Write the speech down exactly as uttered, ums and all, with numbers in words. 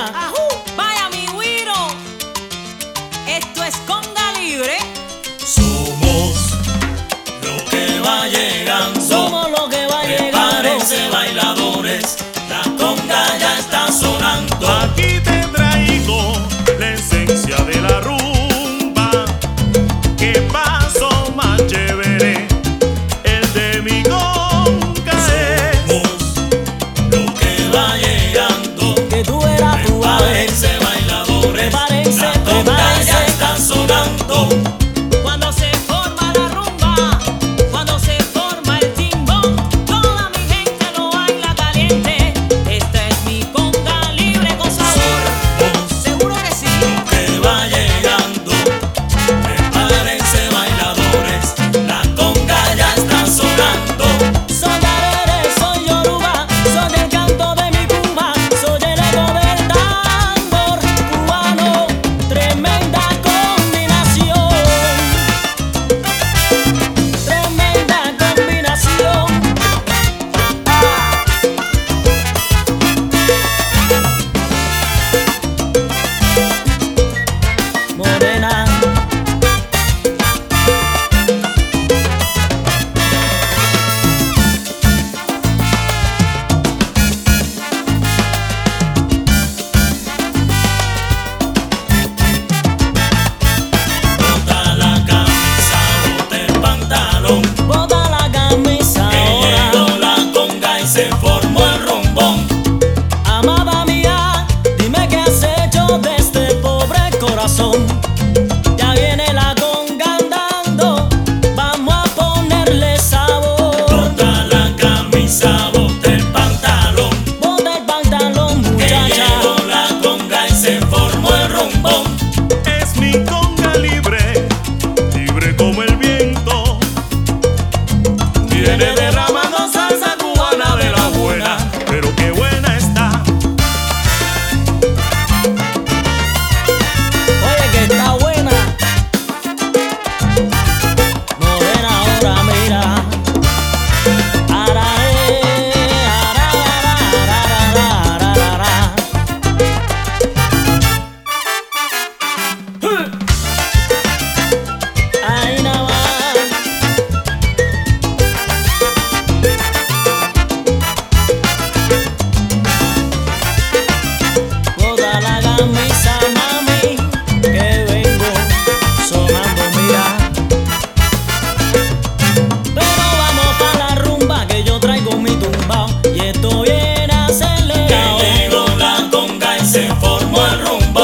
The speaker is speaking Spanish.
Ajú. Vaya mi güiro, esto es conga libre. Somos lo que va llegando. Somos lo que va llegando. Prepárense bailadores, la conga ya está sonando. Aquí te traigo la esencia de la rumba. Qué paso más chévere, el de mi conga es. Somos lo que va llegando. Que tú eras tu ave. Prepárense bailadores, Prepárense, la conga prepárense. ya está sonando. Cuando se forma la rumba, cuando se forma el timbón, toda mi gente lo baila caliente. Esta es mi conga libre con sabor. Somos Seguro que sí. lo que va llegando. Prepárense bailadores, la conga ya está sonando. Soy arere, soy yoruba, soy el canto de mi Cuba, soy el eco del tambor cubano. Tremenda combinación, tremenda combinación. Ah. Morena. Bota la camisa, bota el pantalón. Bota la camisa Que ahora, llegó la conga y se formó el rumbón. amada mía, dime qué has hecho de este pobre corazón. Ya viene la conga andando, vamos a ponerle sabor. Bota la camisa, bota el pantalón. Bota el pantalón, Que muchacha. llegó la conga y se formó el rumbón. Es mi conga libre, libre como el viento. Viene derramando salsa cubana de la buena, pero qué buena está. Oye, que está buena. Morena ahora, mira. Arare, ararararararararara. Ahí nada más. Bota la camisa, mami, que vengo sonando, mira. Pero vamos pa' la rumba, que yo traigo mi tumbao y estoy bien Que acelerado. llegó la conga y se formó el rumbón.